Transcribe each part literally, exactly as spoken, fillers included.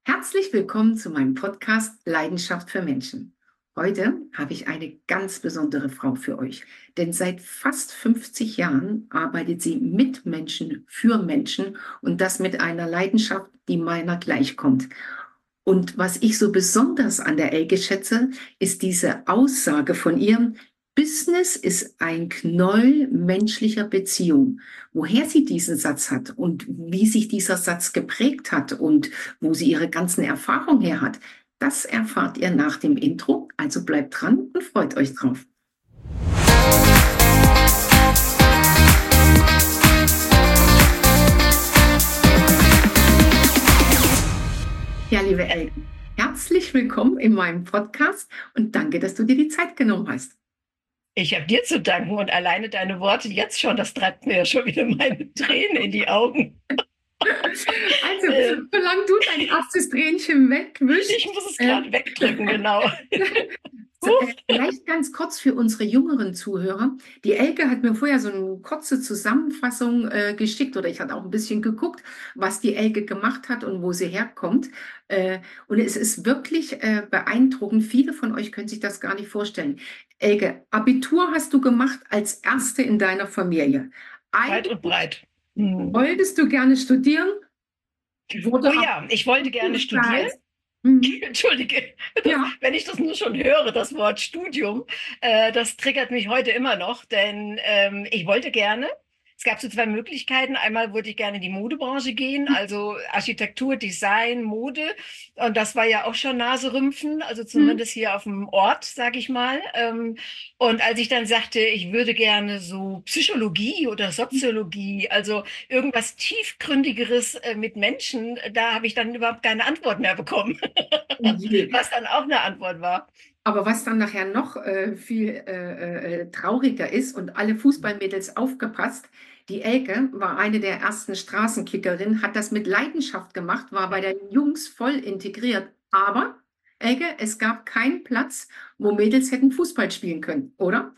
Herzlich willkommen zu meinem Podcast Leidenschaft für Menschen. Heute habe ich eine ganz besondere Frau für euch, denn seit fast fünfzig Jahren arbeitet sie mit Menschen, für Menschen und das mit einer Leidenschaft, die meiner gleichkommt. Und was ich so besonders an der Elke schätze, ist diese Aussage von ihr: Business ist ein Knäuel menschlicher Beziehung. Woher sie diesen Satz hat und wie sich dieser Satz geprägt hat und wo sie ihre ganzen Erfahrungen her hat, das erfahrt ihr nach dem Intro. Also bleibt dran und freut euch drauf. Ja, liebe Elke, herzlich willkommen in meinem Podcast und danke, dass du dir die Zeit genommen hast. Ich habe dir zu danken und alleine deine Worte jetzt schon, das treibt mir ja schon wieder meine Tränen in die Augen. Also, solange du dein erstes Tränchen wegwischst. Ich muss es gerade äh, wegdrücken, genau. So, äh, vielleicht ganz kurz für unsere jüngeren Zuhörer. Die Elke hat mir vorher so eine kurze Zusammenfassung äh, geschickt oder ich hatte auch ein bisschen geguckt, was die Elke gemacht hat und wo sie herkommt. Äh, und es ist wirklich äh, beeindruckend. Viele von euch können sich das gar nicht vorstellen. Elke, Abitur hast du gemacht als Erste in deiner Familie. Weit und breit. Hm. Wolltest du gerne studieren? Wurde oh ja, ich wollte gerne studieren. Mhm. Entschuldige, das, ja. Wenn ich das nur schon höre, das Wort Studium, äh, das triggert mich heute immer noch, denn ähm, ich wollte gerne. Es gab so zwei Möglichkeiten. Einmal wollte ich gerne in die Modebranche gehen, also Architektur, Design, Mode. Und das war ja auch schon Naserümpfen, also zumindest hier auf dem Ort, sage ich mal. Und als ich dann sagte, ich würde gerne so Psychologie oder Soziologie, also irgendwas Tiefgründigeres mit Menschen, da habe ich dann überhaupt keine Antwort mehr bekommen. Was dann auch eine Antwort war. Aber was dann nachher noch äh, viel äh, äh, trauriger ist und alle Fußballmädels aufgepasst, die Elke war eine der ersten Straßenkickerinnen, hat das mit Leidenschaft gemacht, war bei den Jungs voll integriert. Aber, Elke, es gab keinen Platz, wo Mädels hätten Fußball spielen können, oder?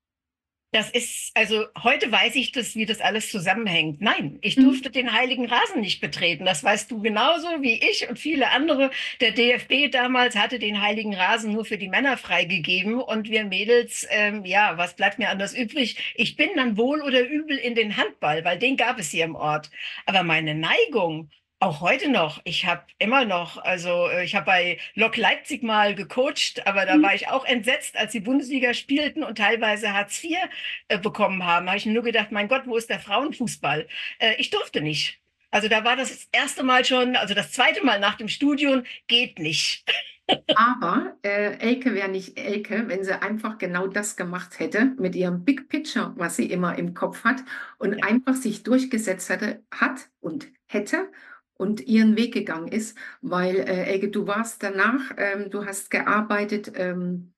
Das ist, also heute weiß ich das, wie das alles zusammenhängt. Nein, ich durfte mhm. den heiligen Rasen nicht betreten. Das weißt du genauso wie ich und viele andere. Der D F B damals hatte den heiligen Rasen nur für die Männer freigegeben und wir Mädels, ähm, ja, was bleibt mir anders übrig? Ich bin dann wohl oder übel in den Handball, weil den gab es hier im Ort. Aber meine Neigung, auch heute noch. Ich habe immer noch, also ich habe bei Lok Leipzig mal gecoacht, aber da war ich auch entsetzt, als die Bundesliga spielten und teilweise Hartz vier äh, bekommen haben. Da habe ich nur gedacht, mein Gott, wo ist der Frauenfußball? Äh, ich durfte nicht. Also da war das erste Mal schon, also das zweite Mal nach dem Studium, geht nicht. Aber äh, Elke wäre nicht Elke, wenn sie einfach genau das gemacht hätte mit ihrem Big Picture, was sie immer im Kopf hat und ja. einfach sich durchgesetzt hätte, hat und hätte und ihren Weg gegangen ist, weil äh, Elke, du warst danach, ähm, du hast gearbeitet ähm,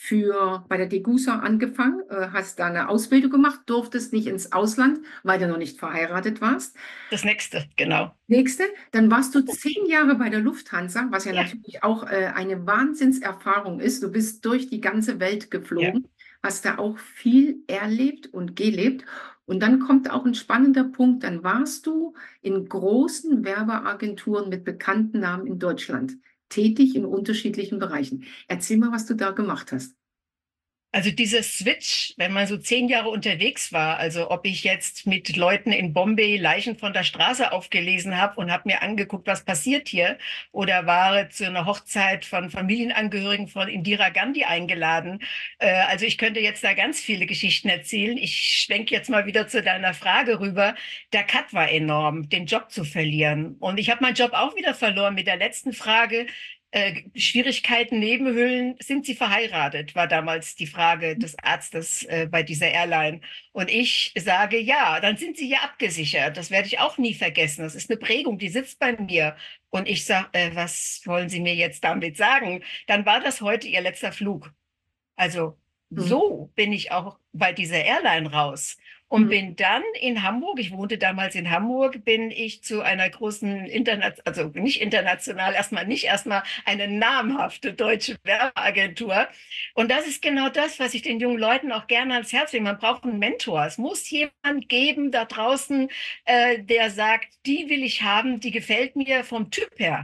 für bei der Degussa angefangen, äh, hast da eine Ausbildung gemacht, durftest nicht ins Ausland, weil du noch nicht verheiratet warst. Das nächste, genau. Nächste, dann warst du zehn Jahre bei der Lufthansa, was ja, ja. natürlich auch äh, eine Wahnsinnserfahrung ist. Du bist durch die ganze Welt geflogen, ja. hast da auch viel erlebt und gelebt. Und dann kommt auch ein spannender Punkt, dann warst du in großen Werbeagenturen mit bekannten Namen in Deutschland tätig in unterschiedlichen Bereichen. Erzähl mal, was du da gemacht hast. Also dieser Switch, wenn man so zehn Jahre unterwegs war, also ob ich jetzt mit Leuten in Bombay Leichen von der Straße aufgelesen habe und habe mir angeguckt, was passiert hier, oder war zu einer Hochzeit von Familienangehörigen von Indira Gandhi eingeladen. Äh, also ich könnte jetzt da ganz viele Geschichten erzählen. Ich schwenke jetzt mal wieder zu deiner Frage rüber. Der Cut war enorm, den Job zu verlieren. Und ich habe meinen Job auch wieder verloren mit der letzten Frage. Äh, Schwierigkeiten, Nebenhöhlen, sind Sie verheiratet, war damals die Frage des Arztes äh, bei dieser Airline. Und ich sage, ja, dann sind Sie ja abgesichert. Das werde ich auch nie vergessen. Das ist eine Prägung, die sitzt bei mir. Und ich sage, äh, was wollen Sie mir jetzt damit sagen? Dann war das heute Ihr letzter Flug. Also so bin ich auch bei dieser Airline raus. Und bin dann in Hamburg, ich wohnte damals in Hamburg, bin ich zu einer großen, Interna- also nicht international, erstmal nicht, erstmal eine namhafte deutsche Werbeagentur. Und das ist genau das, was ich den jungen Leuten auch gerne ans Herz lege. Man braucht einen Mentor. Es muss jemand geben da draußen, äh, der sagt, die will ich haben, die gefällt mir vom Typ her.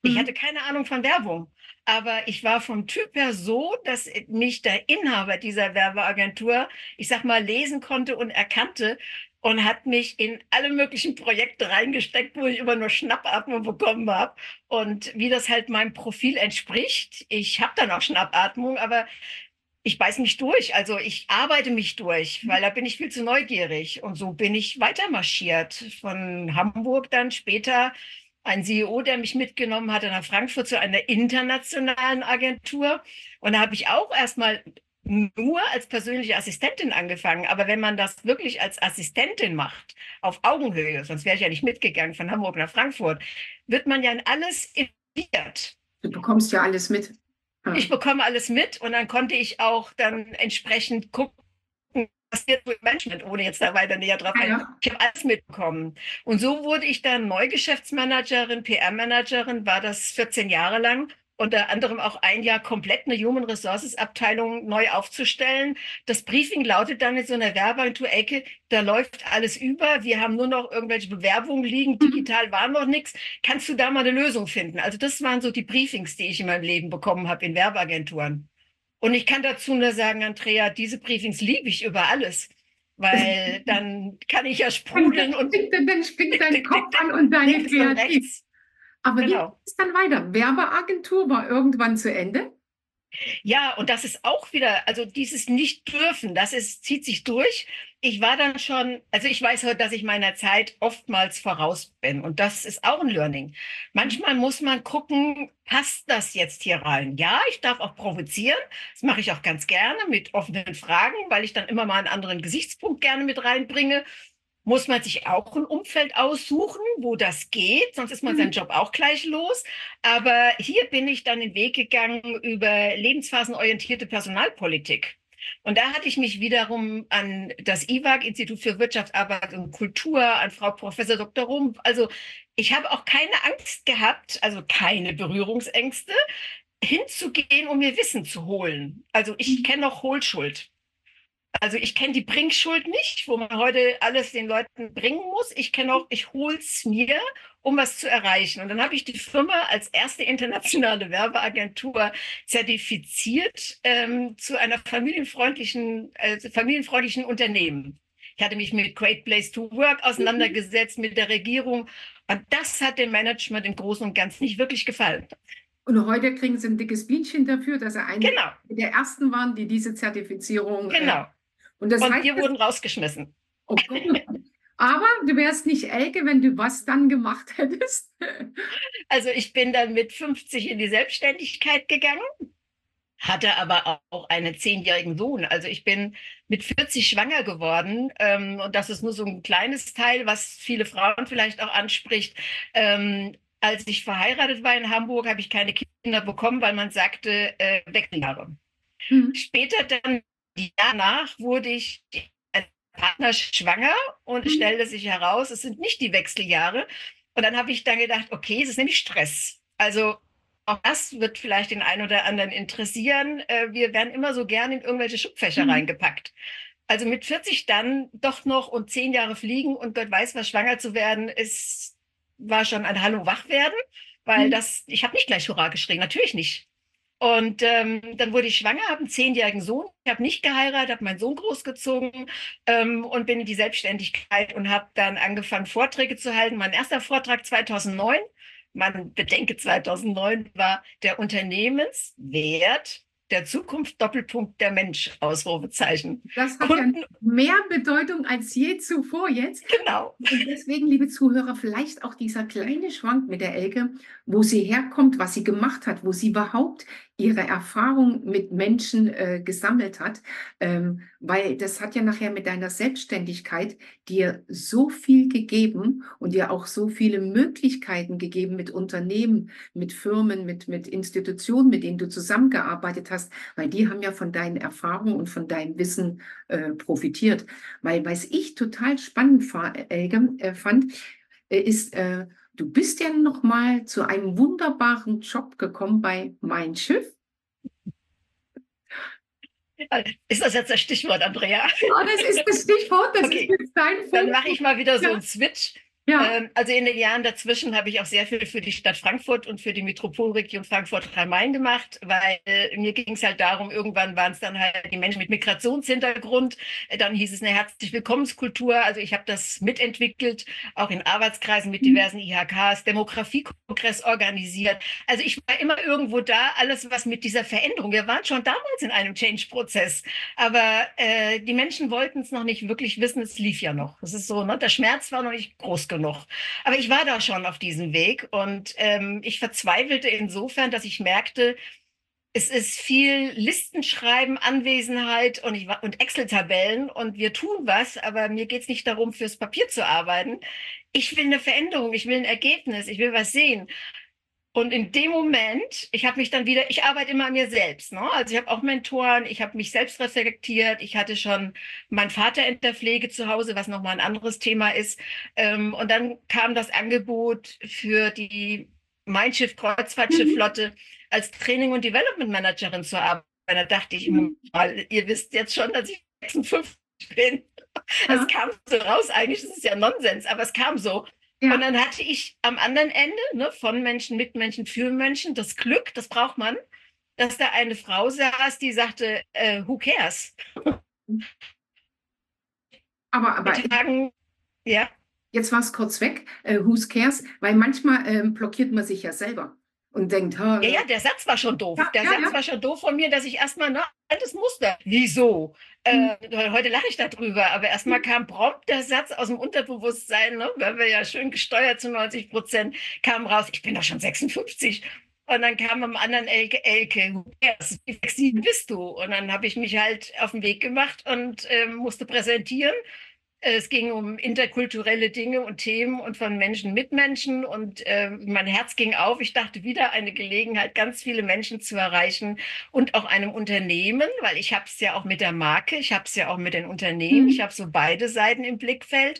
Ich Mhm. hatte keine Ahnung von Werbung, aber ich war vom Typ her so, dass mich der Inhaber dieser Werbeagentur, ich sag mal, lesen konnte und erkannte und hat mich in alle möglichen Projekte reingesteckt, wo ich immer nur Schnappatmung bekommen habe. Und wie das halt meinem Profil entspricht, ich habe dann auch Schnappatmung, aber ich beiß mich durch. Also ich arbeite mich durch, weil da bin ich viel zu neugierig. Und so bin ich weitermarschiert. Von Hamburg dann später ein C E O, der mich mitgenommen hatte nach Frankfurt zu einer internationalen Agentur. Und da habe ich auch erstmal nur als persönliche Assistentin angefangen. Aber wenn man das wirklich als Assistentin macht, auf Augenhöhe, sonst wäre ich ja nicht mitgegangen von Hamburg nach Frankfurt, wird man ja in alles involviert. Du bekommst ja alles mit. Ich Ja. bekomme alles mit und dann konnte ich auch dann entsprechend gucken, was passiert mit Management, ohne jetzt da weiter näher drauf Ja, ein. ja. Ich habe alles mitbekommen. Und so wurde ich dann Neugeschäftsmanagerin, P R-Managerin, war das vierzehn Jahre lang. Unter anderem auch ein Jahr komplett eine Human Resources Abteilung neu aufzustellen. Das Briefing lautet dann in so einer Werbeagentur, Elke, da läuft alles über. Wir haben nur noch irgendwelche Bewerbungen liegen. Mhm. Digital war noch nichts. Kannst du da mal eine Lösung finden? Also das waren so die Briefings, die ich in meinem Leben bekommen habe in Werbeagenturen. Und ich kann dazu nur sagen, Andrea, diese Briefings liebe ich über alles, weil dann kann ich ja Dann, sprudeln und springt, dann springt dick, dein dick, dick, Kopf dick, an und deine links und Kreativität. rechts. Aber wie geht Genau. es dann weiter? Werbeagentur war irgendwann zu Ende. Ja, und das ist auch wieder, also dieses Nicht-Dürfen, das ist, zieht sich durch. Ich war dann schon, also ich weiß heute, dass ich meiner Zeit oftmals voraus bin. Und das ist auch ein Learning. Manchmal muss man gucken, passt das jetzt hier rein? Ja, ich darf auch provozieren. Das mache ich auch ganz gerne mit offenen Fragen, weil ich dann immer mal einen anderen Gesichtspunkt gerne mit reinbringe. Muss man sich auch ein Umfeld aussuchen, wo das geht, sonst ist man seinen Mhm. Job auch gleich los. Aber hier bin ich dann den Weg gegangen über lebensphasenorientierte Personalpolitik. Und da hatte ich mich wiederum an das I W A G, Institut für Wirtschaft, Arbeit und Kultur, an Frau Professor Doktor Rumpf. Also ich habe auch keine Angst gehabt, also keine Berührungsängste, hinzugehen, um mir Wissen zu holen. Also ich kenne noch Hohlschuld. Also ich kenne die Bringschuld nicht, wo man heute alles den Leuten bringen muss. Ich kenne auch, ich hol's mir, um was zu erreichen. Und dann habe ich die Firma als erste internationale Werbeagentur zertifiziert ähm, zu einer familienfreundlichen, äh, familienfreundlichen Unternehmen. Ich hatte mich mit Great Place to Work auseinandergesetzt, mit der Regierung. Und das hat dem Management im Großen und Ganzen nicht wirklich gefallen. Und heute kriegen sie ein dickes Bienchen dafür, dass sie eine Genau, der ersten waren, die diese Zertifizierung. Äh, genau. und das Und heißt, wir wurden rausgeschmissen. oh Gott, aber du wärst nicht Elke, wenn du was dann gemacht hättest. Also ich bin dann mit fünfzig in die Selbstständigkeit gegangen, hatte aber auch einen zehnjährigen Sohn. Also ich bin mit vierzig schwanger geworden. Ähm, und das ist nur so ein kleines Teil, was viele Frauen vielleicht auch anspricht. Ähm, als ich verheiratet war in Hamburg, habe ich keine Kinder bekommen, weil man sagte, äh, Wechseljahre. Hm. Später dann, die Jahre nach, wurde ich als Partner schwanger und es Hm. stellte sich heraus, es sind nicht die Wechseljahre. Und dann habe ich dann gedacht, okay, es ist nämlich Stress. Also auch das wird vielleicht den einen oder anderen interessieren. Äh, Wir werden immer so gern in irgendwelche Schubfächer Hm. reingepackt. Also mit vierzig dann doch noch und zehn Jahre fliegen und Gott weiß, was schwanger zu werden, ist, war schon ein Hallo wach werden, weil Hm. das, ich habe nicht gleich Hurra geschrien, natürlich nicht. Und ähm, dann wurde ich schwanger, habe einen zehnjährigen Sohn. Ich habe nicht geheiratet, habe meinen Sohn großgezogen ähm, und bin in die Selbstständigkeit und habe dann angefangen, Vorträge zu halten. Mein erster Vortrag zweitausendneun, man bedenke zweitausendneun, war der Unternehmenswert der Zukunft, Doppelpunkt der Mensch, Ausrufezeichen. Das hat ja Kunden, mehr Bedeutung als je zuvor jetzt. genau. Und deswegen, liebe Zuhörer, vielleicht auch dieser kleine Schwank mit der Elke, wo sie herkommt, was sie gemacht hat, wo sie überhaupt ihre Erfahrung mit Menschen äh, gesammelt hat, ähm, weil das hat ja nachher mit deiner Selbstständigkeit dir so viel gegeben und dir auch so viele Möglichkeiten gegeben mit Unternehmen, mit Firmen, mit, mit Institutionen, mit denen du zusammengearbeitet hast, weil die haben ja von deinen Erfahrungen und von deinem Wissen äh, profitiert. Weil was ich total spannend fa- Elke, äh, fand, äh, ist, äh, du bist ja noch mal zu einem wunderbaren Job gekommen bei Mein Schiff. Ist das jetzt das Stichwort, Andrea? Ja, das ist das Stichwort, das ist Okay, jetzt dein dann mache Fokus. ich mal wieder so Ja. einen Switch. Ja. Ähm, also in den Jahren dazwischen habe ich auch sehr viel für die Stadt Frankfurt und für die Metropolregion Frankfurt-Rhein-Main gemacht, weil äh, mir ging es halt darum, irgendwann waren es dann halt die Menschen mit Migrationshintergrund. Äh, Dann hieß es eine herzlich Willkommenskultur. Also ich habe das mitentwickelt, auch in Arbeitskreisen mit diversen I H Ks, Demografiekongress organisiert. Also ich war immer irgendwo da, alles was mit dieser Veränderung. Wir waren schon damals in einem Change-Prozess, aber äh, die Menschen wollten es noch nicht wirklich wissen. Es lief ja noch. Es ist so, ne? Der Schmerz war noch nicht groß genug. Aber ich war da schon auf diesem Weg und ähm, ich verzweifelte insofern, dass ich merkte, es ist viel Listenschreiben, Anwesenheit und, ich, und Excel-Tabellen und wir tun was, aber mir geht es nicht darum, fürs Papier zu arbeiten. Ich will eine Veränderung, ich will ein Ergebnis, ich will was sehen. Und in dem Moment, ich habe mich dann wieder, ich arbeite immer an mir selbst, ne? Also ich habe auch Mentoren, ich habe mich selbst reflektiert, ich hatte schon meinen Vater in der Pflege zu Hause, was nochmal ein anderes Thema ist. Ähm, und dann kam das Angebot für die Mein Schiff Mhm. Kreuzfahrtschifflotte als Training- und Development Managerin zu arbeiten. Da dachte ich, mal, ihr wisst jetzt schon, dass ich sechsundfünfzig bin. Es Ja. kam so raus, eigentlich ist es ja Nonsens, aber es kam so. Und Ja. dann hatte ich am anderen Ende, ne, von Menschen, mit Menschen, für Menschen, das Glück, das braucht man, dass da eine Frau saß, die sagte, äh, who cares? Aber, Wir aber tragen, ja, jetzt war es kurz weg. Äh, who cares? Weil manchmal ähm, blockiert man sich ja selber und denkt, ha, ja, ja, ja, der Satz war schon doof. Der ja, Satz ja. war schon doof von mir, dass ich erstmal, ne, altes Muster. Wieso? Hm, Äh, heute lache ich darüber, aber erstmal kam prompt der Satz aus dem Unterbewusstsein, ne, weil wir ja schön gesteuert zu neunzig Prozent, kam raus, ich bin doch schon sechsundfünfzig. Und dann kam am anderen Elke, Elke, who cares? Wie flexibel bist du? Und dann habe ich mich halt auf den Weg gemacht und ähm, musste präsentieren. Es ging um interkulturelle Dinge und Themen und von Menschen mit Menschen und äh, mein Herz ging auf. Ich dachte wieder eine Gelegenheit, ganz viele Menschen zu erreichen und auch einem Unternehmen, weil ich habe es ja auch mit der Marke, ich habe es ja auch mit den Unternehmen, ich hm. habe so beide Seiten im Blickfeld,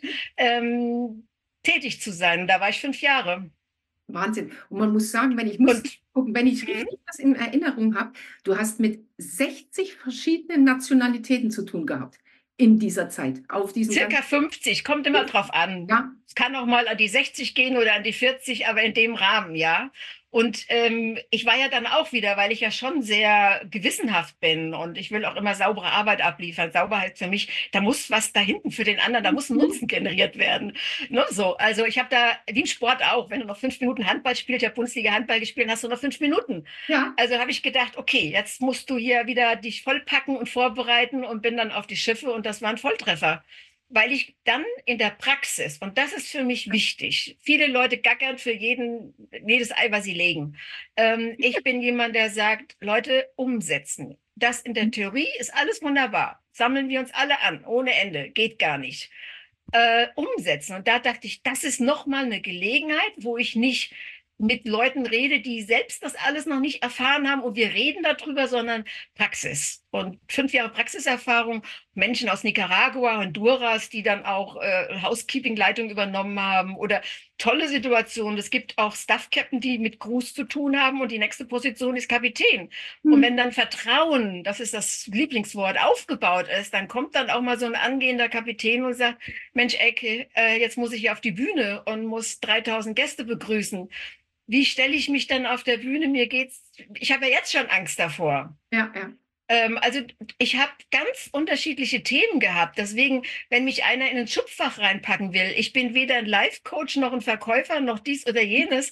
ähm, tätig zu sein. Und da war ich fünf Jahre. Wahnsinn. Und man muss sagen, wenn ich muss Und gucken, wenn ich mh, richtig das in Erinnerung habe, du hast mit sechzig verschiedenen Nationalitäten zu tun gehabt in dieser Zeit, auf diesem circa ganzen, fünfzig, kommt immer drauf an. ja. Es kann auch mal an die sechzig gehen oder an die vierzig, aber in dem Rahmen, ja. Und ähm, ich war ja dann auch wieder, weil ich ja schon sehr gewissenhaft bin und ich will auch immer saubere Arbeit abliefern. Sauber heißt für mich, da muss was da hinten für den anderen, da muss ein Mhm. Nutzen generiert werden. Ne, so, also ich habe da, wie im Sport auch, wenn du noch fünf Minuten Handball spielst, ja Bundesliga Handball gespielt, hast du noch fünf Minuten. Ja. Also habe ich gedacht, okay, jetzt musst du hier wieder dich vollpacken und vorbereiten und bin dann auf die Schiffe und das war ein Volltreffer. Weil ich dann in der Praxis, und das ist für mich wichtig, viele Leute gackern für jeden, jedes Ei, was sie legen. Ähm, ich bin jemand, der sagt, Leute, umsetzen. Das in der Theorie ist alles wunderbar. Sammeln wir uns alle an, ohne Ende, geht gar nicht. Äh, umsetzen. Und da dachte ich, das ist nochmal eine Gelegenheit, wo ich nicht mit Leuten rede, die selbst das alles noch nicht erfahren haben und wir reden darüber, sondern Praxis. Und fünf Jahre Praxiserfahrung, Menschen aus Nicaragua, Honduras, die dann auch äh, Housekeeping-Leitung übernommen haben oder tolle Situationen. Es gibt auch Staff-Captain, die mit Crews zu tun haben und die nächste Position ist Kapitän. Und Hm. wenn dann Vertrauen, das ist das Lieblingswort, aufgebaut ist, dann kommt dann auch mal so ein angehender Kapitän und sagt, Mensch, Ecke, äh, jetzt muss ich hier auf die Bühne und muss dreitausend Gäste begrüßen. Wie stelle ich mich dann auf der Bühne? Mir geht's, ich habe ja jetzt schon Angst davor. Ja, ja. Ähm, also ich habe ganz unterschiedliche Themen gehabt. Deswegen, wenn mich einer in ein Schubfach reinpacken will, ich bin weder ein Life-Coach noch ein Verkäufer noch dies oder jenes.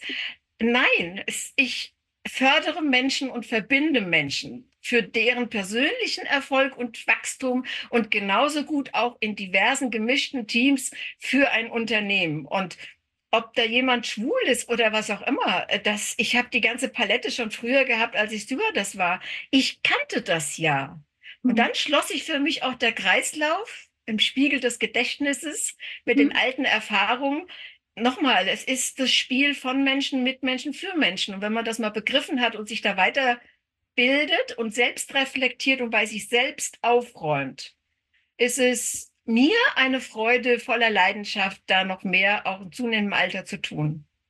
Nein, es, ich fördere Menschen und verbinde Menschen für deren persönlichen Erfolg und Wachstum und genauso gut auch in diversen gemischten Teams für ein Unternehmen. Und ob da jemand schwul ist oder was auch immer, äh, das, ich habe die ganze Palette schon früher gehabt, als ich Stewardess war. Ich kannte das ja. Und Hm. dann schloss sich für mich auch der Kreislauf im Spiegel des Gedächtnisses mit den Hm. alten Erfahrungen. Nochmal, es ist das Spiel von Menschen, mit Menschen, für Menschen. Und wenn man das mal begriffen hat und sich da weiterbildet und selbst reflektiert und bei sich selbst aufräumt, ist es mir eine Freude voller Leidenschaft, da noch mehr auch im zunehmenden Alter zu tun.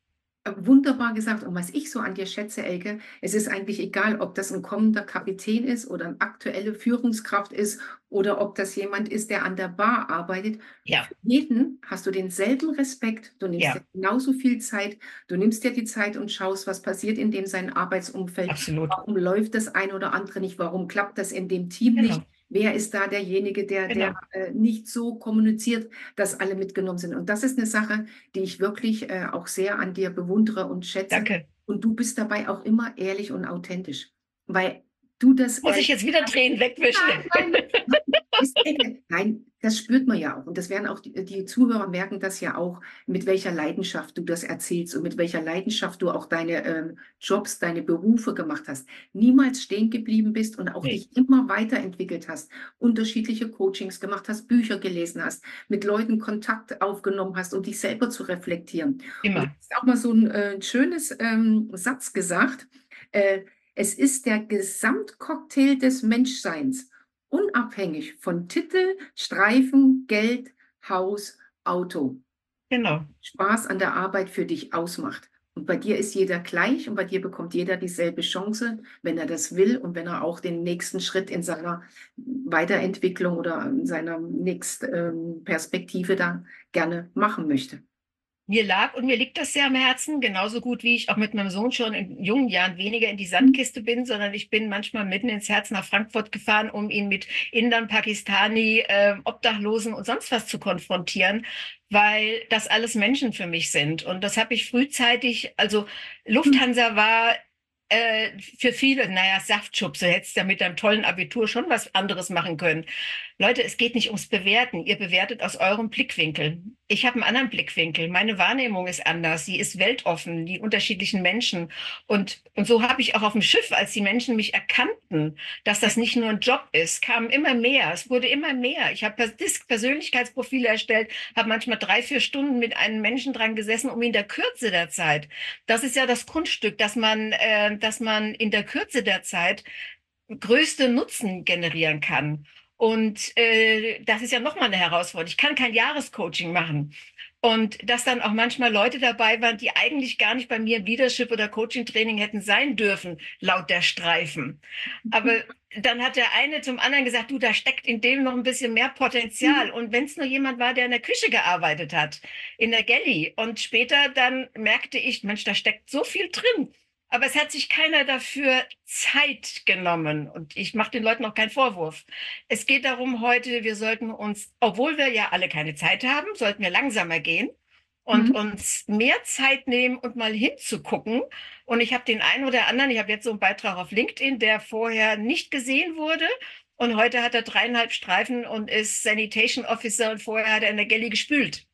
Wunderbar gesagt. Und was ich so an dir schätze, Elke, es ist eigentlich egal, ob das ein kommender Kapitän ist oder eine aktuelle Führungskraft ist oder ob das jemand ist, der an der Bar arbeitet. Für Ja, jeden hast du denselben Respekt. Du nimmst dir ja, genauso viel Zeit. Du nimmst dir die Zeit und schaust, was passiert in dem sein Arbeitsumfeld. absolut. Warum läuft das ein oder andere nicht? Warum klappt das in dem Team nicht? Genau, Wer ist da derjenige, der, der genau. äh, nicht so kommuniziert, dass alle mitgenommen sind? Und das ist eine Sache, die ich wirklich äh, auch sehr an dir bewundere und schätze. Danke. Und du bist dabei auch immer ehrlich und authentisch, weil du das Muss ich ehrlich jetzt wieder Tränen wegwischen? Nein, nein, nein, ist Ecke. Nein, das spürt man ja auch. Und das werden auch die, die Zuhörer merken das ja auch, mit welcher Leidenschaft du das erzählst und mit welcher Leidenschaft du auch deine ähm, Jobs, deine Berufe gemacht hast. Niemals stehen geblieben bist und auch Nee, dich immer weiterentwickelt hast, unterschiedliche Coachings gemacht hast, Bücher gelesen hast, mit Leuten Kontakt aufgenommen hast, um dich selber zu reflektieren. Und du immer. hast auch mal so ein äh, schönes ähm, Satz gesagt. Äh, Es ist der Gesamtcocktail des Menschseins. Unabhängig von Titel, Streifen, Geld, Haus, Auto. Genau. Spaß an der Arbeit für dich ausmacht. Und bei dir ist jeder gleich und bei dir bekommt jeder dieselbe Chance, wenn er das will und wenn er auch den nächsten Schritt in seiner Weiterentwicklung oder in seiner nächsten ähm, Perspektive da gerne machen möchte. Mir lag und mir liegt das sehr am Herzen, genauso gut wie ich auch mit meinem Sohn schon in jungen Jahren weniger in die Mhm. Sandkiste bin, sondern ich bin manchmal mitten ins Herz nach Frankfurt gefahren, um ihn mit Indern, Pakistani, äh, Obdachlosen und sonst was zu konfrontieren, weil das alles Menschen für mich sind. Und das habe ich frühzeitig, also Lufthansa war äh, für viele, naja, Saftschub, so hättest du ja mit deinem tollen Abitur schon was anderes machen können. Leute, es geht nicht ums Bewerten. Ihr bewertet aus eurem Blickwinkel. Ich habe einen anderen Blickwinkel. Meine Wahrnehmung ist anders. Sie ist weltoffen, die unterschiedlichen Menschen. Und, und so habe ich auch auf dem Schiff, als die Menschen mich erkannten, dass das nicht nur ein Job ist, kamen immer mehr. Es wurde immer mehr. Ich habe Pers Persönlichkeitsprofile erstellt, habe manchmal drei, vier Stunden mit einem Menschen dran gesessen, um in der Kürze der Zeit. Das ist ja das Kunststück, dass man, äh, dass man in der Kürze der Zeit größte Nutzen generieren kann. Und äh, das ist ja nochmal eine Herausforderung. Ich kann kein Jahrescoaching machen. Und dass dann auch manchmal Leute dabei waren, die eigentlich gar nicht bei mir im Leadership- oder Coaching-Training hätten sein dürfen, laut der Streifen. Aber dann hat der eine zum anderen gesagt, du, da steckt in dem noch ein bisschen mehr Potenzial. Und wenn es nur jemand war, der in der Küche gearbeitet hat, in der Galley. Und später dann merkte ich, Mensch, da steckt so viel drin. Aber es hat sich keiner dafür Zeit genommen. Und ich mache den Leuten auch keinen Vorwurf. Es geht darum heute, wir sollten uns, obwohl wir ja alle keine Zeit haben, sollten wir langsamer gehen und Mhm. uns mehr Zeit nehmen und mal hinzugucken. Und ich habe den einen oder anderen, ich habe jetzt so einen Beitrag auf LinkedIn, der vorher nicht gesehen wurde. Und heute hat er dreieinhalb Streifen und ist Sanitation Officer und vorher hat er in der Galley gespült.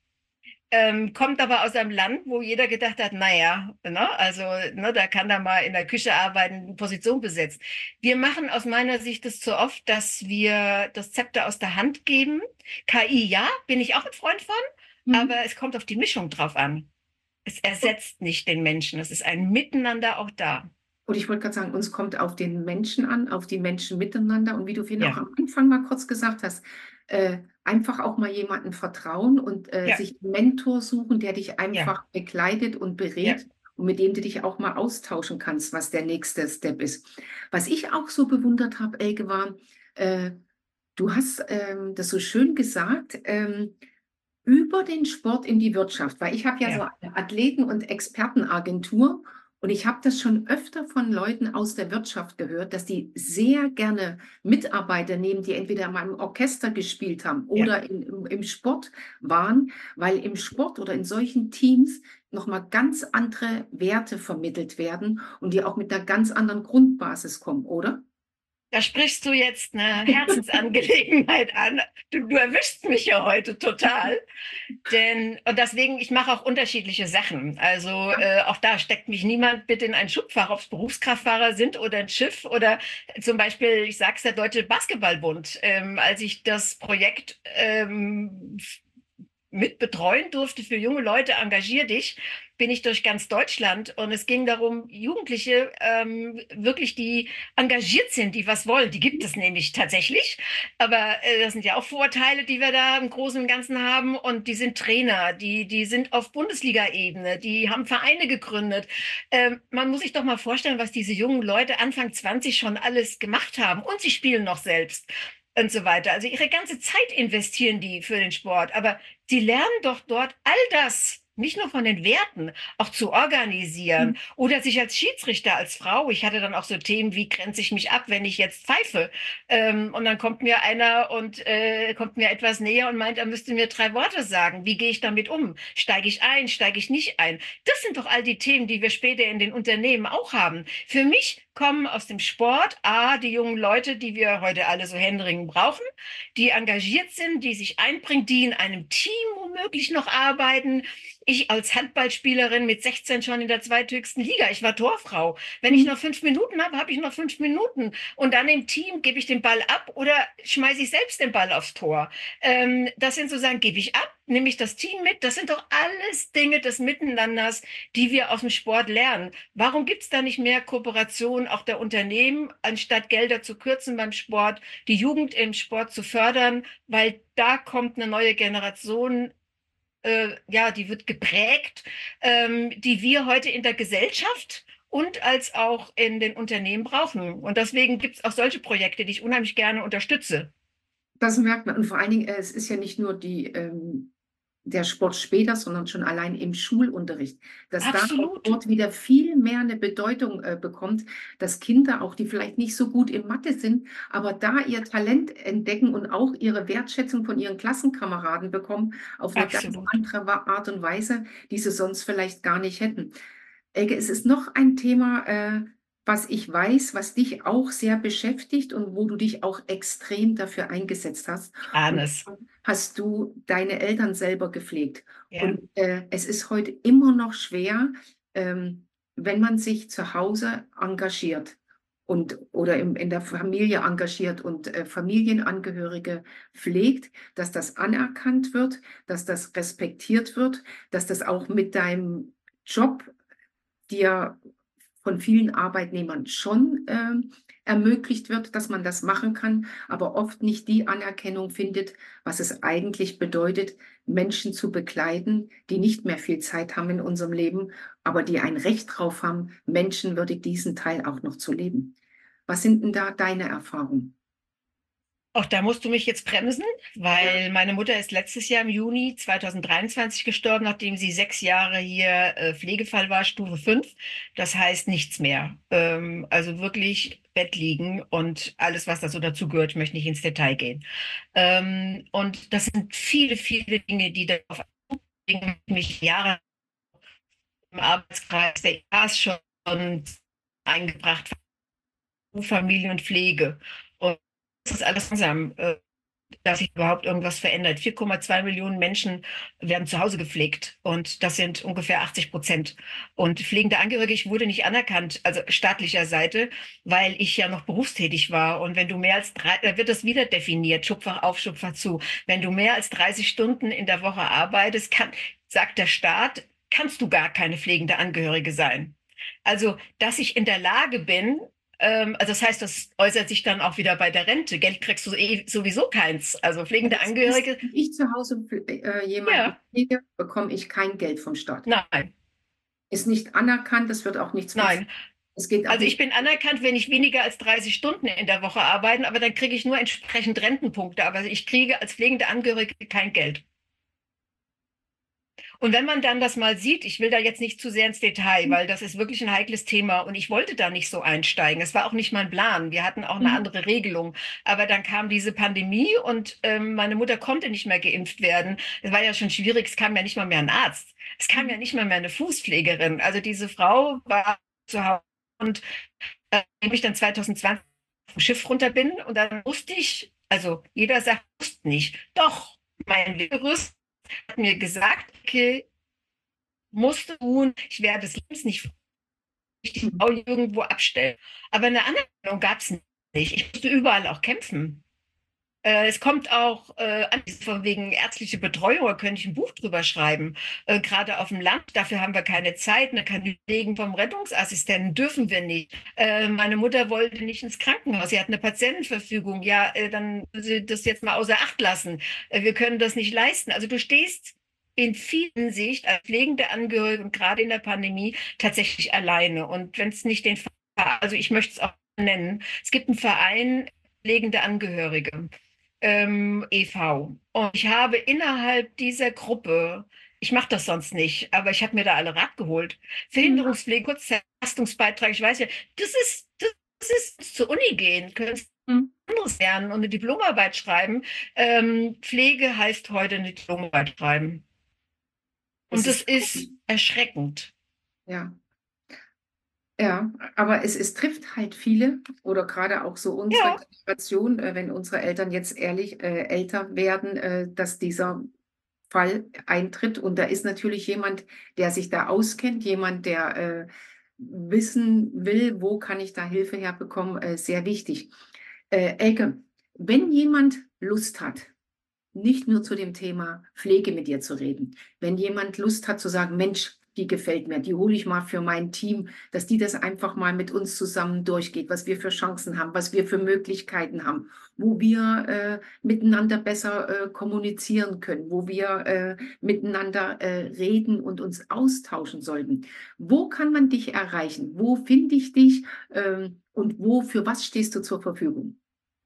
Ähm, kommt aber aus einem Land, wo jeder gedacht hat, naja, ne, also ne, da kann er mal in der Küche arbeiten, eine Position besetzt. Wir machen aus meiner Sicht das zu oft, dass wir das Zepter aus der Hand geben. K I, ja, bin ich auch ein Freund von, aber Mhm. es kommt auf die Mischung drauf an. Es ersetzt nicht den Menschen. Es ist ein Miteinander auch da. Und ich wollte gerade sagen, uns kommt auf den Menschen an, auf die Menschen miteinander. Und wie du vorhin auch Ja, am Anfang mal kurz gesagt hast, äh, einfach auch mal jemanden vertrauen und äh, ja, sich einen Mentor suchen, der dich ja, einfach begleitet und ja, berät und mit dem du dich auch mal austauschen kannst, was der nächste Step ist. Was ich auch so bewundert habe, Elke, war, äh, du hast ähm, das so schön gesagt, ähm, über den Sport in die Wirtschaft, weil ich habe ja so ja, eine Athleten- und Expertenagentur und ich habe das schon öfter von Leuten aus der Wirtschaft gehört, dass die sehr gerne Mitarbeiter nehmen, die entweder mal im Orchester gespielt haben ja. oder in, im, im Sport waren, weil im Sport oder in solchen Teams nochmal ganz andere Werte vermittelt werden und die auch mit einer ganz anderen Grundbasis kommen, oder? Da sprichst du jetzt eine Herzensangelegenheit an. Du, du erwischst mich ja heute total. Denn, und deswegen, ich mache auch unterschiedliche Sachen. Also äh, auch da steckt mich niemand bitte in ein Schubfach, ob es Berufskraftfahrer sind oder ein Schiff oder zum Beispiel, ich sage es, der Deutsche Basketballbund. Ähm, als ich das Projekt ähm, mit betreuen durfte für junge Leute, engagier dich, bin ich durch ganz Deutschland und es ging darum, Jugendliche ähm, wirklich, die engagiert sind, die was wollen. Die gibt es nämlich tatsächlich, aber äh, das sind ja auch Vorurteile, die wir da im Großen und Ganzen haben und die sind Trainer, die, die sind auf Bundesliga-Ebene, die haben Vereine gegründet. Ähm, man muss sich doch mal vorstellen, was diese jungen Leute Anfang zwanzig schon alles gemacht haben und sie spielen noch selbst. Und so weiter. Also ihre ganze Zeit investieren die für den Sport. Aber sie lernen doch dort all das, nicht nur von den Werten, auch zu organisieren oder sich als Schiedsrichter, als Frau. Ich hatte dann auch so Themen, wie grenze ich mich ab, wenn ich jetzt pfeife? Ähm, und dann kommt mir einer und äh, kommt mir etwas näher und meint, er müsste mir drei Worte sagen. Wie gehe ich damit um? Steige ich ein? Steige ich nicht ein? Das sind doch all die Themen, die wir später in den Unternehmen auch haben. Für mich kommen aus dem Sport A, die jungen Leute, die wir heute alle so händeringend brauchen, die engagiert sind, die sich einbringen, die in einem Team womöglich noch arbeiten. Ich als Handballspielerin mit sechzehn schon in der zweithöchsten Liga. Ich war Torfrau. Wenn ich Mhm. noch fünf Minuten habe, habe ich noch fünf Minuten. Und dann im Team gebe ich den Ball ab oder schmeiße ich selbst den Ball aufs Tor. Ähm, das sind sozusagen, gebe ich ab, nehme ich das Team mit. Das sind doch alles Dinge des Miteinanders, die wir aus dem Sport lernen. Warum gibt es da nicht mehr Kooperation auch der Unternehmen, anstatt Gelder zu kürzen beim Sport, die Jugend im Sport zu fördern? Weil da kommt eine neue Generation, äh, ja, die wird geprägt, ähm, die wir heute in der Gesellschaft und als auch in den Unternehmen brauchen. Und deswegen gibt es auch solche Projekte, die ich unheimlich gerne unterstütze. Das merkt man. Und vor allen Dingen, äh, es ist ja nicht nur die, ähm, der Sport später, sondern schon allein im Schulunterricht, dass da auch Absolut. dort wieder viel mehr eine Bedeutung äh, bekommt, dass Kinder auch, die vielleicht nicht so gut in Mathe sind, aber da ihr Talent entdecken und auch ihre Wertschätzung von ihren Klassenkameraden bekommen, auf eine ganz Absolut. andere Wa- Art und Weise, die sie sonst vielleicht gar nicht hätten. Elke, es ist noch ein Thema, äh, was ich weiß, was dich auch sehr beschäftigt und wo du dich auch extrem dafür eingesetzt hast. Ich ahne Und es. zwar hast du deine Eltern selber gepflegt. Ja. Und äh, es ist heute immer noch schwer, ähm, wenn man sich zu Hause engagiert und oder im, in der Familie engagiert und äh, Familienangehörige pflegt, dass das anerkannt wird, dass das respektiert wird, dass das auch mit deinem Job, die ja von vielen Arbeitnehmern schon ähm, ermöglicht wird, dass man das machen kann, aber oft nicht die Anerkennung findet, was es eigentlich bedeutet, Menschen zu begleiten, die nicht mehr viel Zeit haben in unserem Leben, aber die ein Recht drauf haben, menschenwürdig diesen Teil auch noch zu leben. Was sind denn da deine Erfahrungen? Auch da musst du mich jetzt bremsen, Ja. weil meine Mutter ist letztes Jahr im Juni zweitausenddreiundzwanzig gestorben, nachdem sie sechs Jahre hier äh, Pflegefall war, Stufe fünf. Das heißt nichts mehr. Ähm, also wirklich Bett liegen und alles, was da so dazu gehört, ich möchte nicht ins Detail gehen. Ähm, und das sind viele, viele Dinge, die darauf mich Jahre im Arbeitskreis der I K S schon eingebracht haben, Familie und Pflege. Und das ist alles langsam. Äh, dass sich überhaupt irgendwas verändert. vier Komma zwei Millionen Menschen werden zu Hause gepflegt und das sind ungefähr achtzig Prozent. Und pflegende Angehörige, ich wurde nicht anerkannt, also staatlicher Seite, weil ich ja noch berufstätig war. Und wenn du mehr als drei, da wird das wieder definiert, Schubfach auf, Schubfach zu. Wenn du mehr als dreißig Stunden in der Woche arbeitest, kann, sagt der Staat, kannst du gar keine pflegende Angehörige sein. Also, dass ich in der Lage bin, ähm, also das heißt, das äußert sich dann auch wieder bei der Rente. Geld kriegst du eh sowieso keins. Also pflegende Das heißt, Angehörige, wenn ich zu Hause äh, jemanden ja, pflege, bekomme ich kein Geld vom Staat. nein, Ist nicht anerkannt, es wird auch nichts bezahlt. nein. Es geht auch Also ich nicht. bin anerkannt, wenn ich weniger als dreißig Stunden in der Woche arbeite, aber dann kriege ich nur entsprechend Rentenpunkte. Aber ich kriege als pflegende Angehörige kein Geld. Und wenn man dann das mal sieht, ich will da jetzt nicht zu sehr ins Detail, weil das ist wirklich ein heikles Thema und ich wollte da nicht so einsteigen. Es war auch nicht mein Plan. Wir hatten auch eine Mhm. andere Regelung. Aber dann kam diese Pandemie und ähm, meine Mutter konnte nicht mehr geimpft werden. Es war ja schon schwierig, es kam ja nicht mal mehr ein Arzt. Es kam ja nicht mal mehr eine Fußpflegerin. Also diese Frau war zu Hause und äh, als ich dann zweitausendzwanzig vom Schiff runter bin und dann wusste ich, also jeder sagt, wusste nicht. Doch, mein Virus hat mir gesagt, okay, musst du tun, ich werde des Lebens nicht richtig Mhm. irgendwo abstellen. Aber eine Anerkennung gab es nicht. Ich musste überall auch kämpfen. Äh, es kommt auch äh, an, von wegen ärztliche Betreuung, da könnte ich ein Buch drüber schreiben. Äh, gerade auf dem Land, dafür haben wir keine Zeit. Ne, Kollegen vom Rettungsassistenten dürfen wir nicht. Äh, meine Mutter wollte nicht ins Krankenhaus. Sie hat eine Patientenverfügung. Ja, äh, dann müssen Sie das jetzt mal außer Acht lassen. Äh, wir können das nicht leisten. Also du stehst in vielen Sicht als pflegende Angehörige und gerade in der Pandemie tatsächlich alleine. Und wenn es nicht den Verein, also ich möchte es auch nennen, es gibt einen Verein pflegende Angehörige, ähm, e V. Und ich habe innerhalb dieser Gruppe, ich mache das sonst nicht, aber ich habe mir da alle Rat geholt. Mhm. Verhinderungspflege, Kurzzeitleistungsbeitrag, ich weiß ja, das ist, das ist zur Uni gehen, können Mhm. anderes lernen und eine Diplomarbeit schreiben. Ähm, Pflege heißt heute eine Diplomarbeit schreiben. Es Und das ist ist erschreckend. ja. Ja, aber es, es trifft halt viele oder gerade auch so unsere Ja, Generation, äh, wenn unsere Eltern jetzt ehrlich äh, älter werden, äh, dass dieser Fall eintritt. Und da ist natürlich jemand, der sich da auskennt, jemand, der äh, wissen will, wo kann ich da Hilfe herbekommen, äh, sehr wichtig. Äh, Elke, wenn jemand Lust hat, nicht nur zu dem Thema Pflege mit dir zu reden. Wenn jemand Lust hat zu sagen, Mensch, die gefällt mir, die hole ich mal für mein Team, dass die das einfach mal mit uns zusammen durchgeht, was wir für Chancen haben, was wir für Möglichkeiten haben, wo wir äh, miteinander besser äh, kommunizieren können, wo wir äh, miteinander äh, reden und uns austauschen sollten. Wo kann man dich erreichen? Wo finde ich dich? Ähm, und wo, für was stehst du zur Verfügung?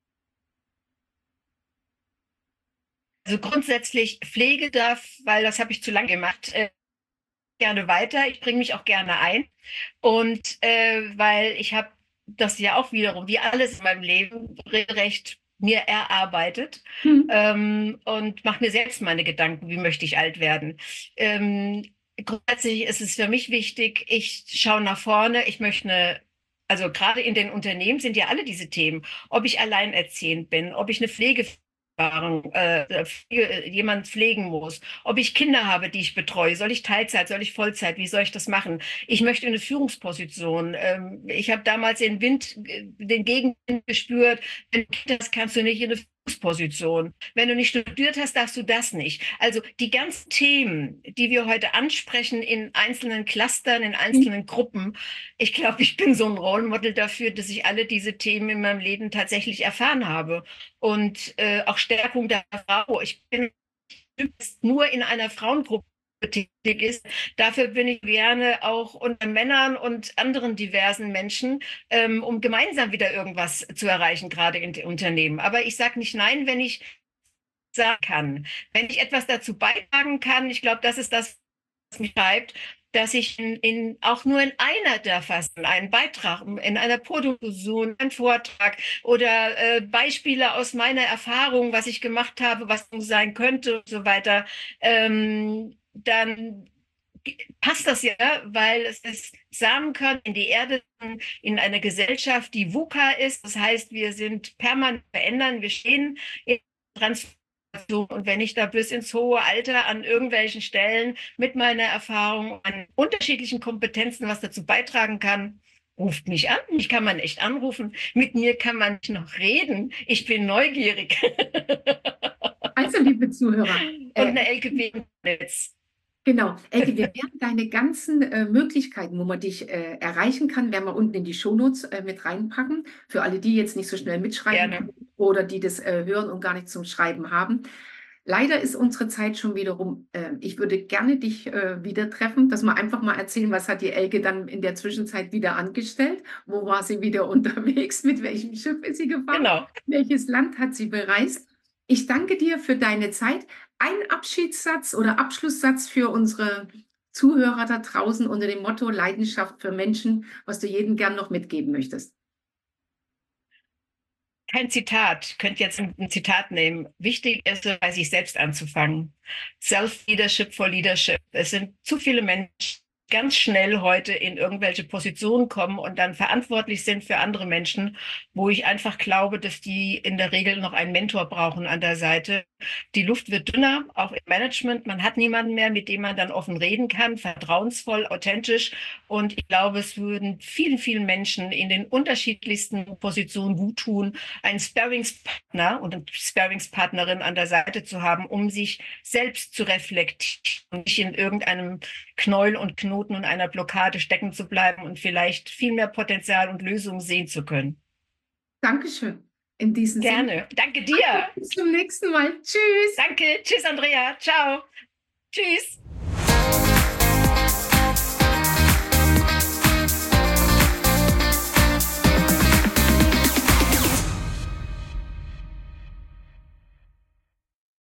also grundsätzlich Pflege darf, weil das habe ich zu lange gemacht, äh, gerne weiter. Ich bringe mich auch gerne ein. Und äh, weil ich habe das ja auch wiederum, wie alles in meinem Leben, recht mir erarbeitet Hm. ähm, und mache mir selbst meine Gedanken, wie möchte ich alt werden. Ähm, grundsätzlich ist es für mich wichtig, ich schaue nach vorne, ich möchte eine, also gerade in den Unternehmen sind ja alle diese Themen, ob ich alleinerziehend bin, ob ich eine Pflege äh, Pflege, jemand pflegen muss, ob ich Kinder habe, die ich betreue, soll ich Teilzeit, soll ich Vollzeit, wie soll ich das machen? Ich möchte in eine Führungsposition. Ähm, ich habe damals den Wind, äh, den Gegenwind gespürt. Wenn du das kannst du nicht in eine Führungsposition. Wenn du nicht studiert hast, darfst du das nicht. Also die ganzen Themen, die wir heute ansprechen in einzelnen Clustern, in einzelnen Gruppen, ich glaube, ich bin so ein Role Model dafür, dass ich alle diese Themen in meinem Leben tatsächlich erfahren habe. Und äh, auch Stärkung der Frau. Ich bin nur in einer Frauengruppe tätig ist. Dafür bin ich gerne auch unter Männern und anderen diversen Menschen, ähm, um gemeinsam wieder irgendwas zu erreichen, gerade in den Unternehmen. Aber ich sage nicht nein, wenn ich sagen kann. Wenn ich etwas dazu beitragen kann, ich glaube, das ist das, was mich schreibt, dass ich in, in, auch nur in einer der Facetten einen Beitrag, in einer Produktion, einen Vortrag oder äh, Beispiele aus meiner Erfahrung, was ich gemacht habe, was sein könnte und so weiter, ähm, dann passt das ja, weil es ist Samenkörner in die Erde, in eine Gesellschaft, die VUCA ist. Das heißt, wir sind permanent verändern, wir stehen in Transformation. Und wenn ich da bis ins hohe Alter an irgendwelchen Stellen mit meiner Erfahrung, an unterschiedlichen Kompetenzen was dazu beitragen kann, ruft mich an. Mich kann man echt anrufen. Mit mir kann man nicht noch reden. Ich bin neugierig. Also, liebe Zuhörer, Und äh, eine L G B im Netz. genau, Elke, wir werden deine ganzen äh, Möglichkeiten, wo man dich äh, erreichen kann, werden wir unten in die Shownotes äh, mit reinpacken. Für alle, die jetzt nicht so schnell mitschreiben Gerne. können oder die das äh, hören und gar nicht zum Schreiben haben. Leider ist unsere Zeit schon wieder rum. Äh, ich würde gerne dich äh, wieder treffen, dass wir einfach mal erzählen, was hat die Elke dann in der Zwischenzeit wieder angestellt? Wo war sie wieder unterwegs? Mit welchem Schiff ist sie gefahren? Genau. Welches Land hat sie bereist? Ich danke dir für deine Zeit. Ein Abschiedssatz oder Abschlusssatz für unsere Zuhörer da draußen unter dem Motto Leidenschaft für Menschen, was du jedem gern noch mitgeben möchtest. Kein Zitat, könnt jetzt ein, ein Zitat nehmen. Wichtig ist, bei sich selbst anzufangen. Self-Leadership for Leadership. Es sind zu viele Menschen, ganz schnell heute in irgendwelche Positionen kommen und dann verantwortlich sind für andere Menschen, wo ich einfach glaube, dass die in der Regel noch einen Mentor brauchen an der Seite. Die Luft wird dünner, auch im Management. Man hat niemanden mehr, mit dem man dann offen reden kann, vertrauensvoll, authentisch. Und ich glaube, es würden vielen, vielen Menschen in den unterschiedlichsten Positionen gut tun, einen Sparringspartner und eine Sparringspartnerin an der Seite zu haben, um sich selbst zu reflektieren und nicht in irgendeinem Knäuel und Knoten und einer Blockade stecken zu bleiben und vielleicht viel mehr Potenzial und Lösungen sehen zu können. Dankeschön. In diesem Sinne. Gerne. Danke dir. Bis zum nächsten Mal. Tschüss. Danke. Tschüss, Andrea. Ciao. Tschüss.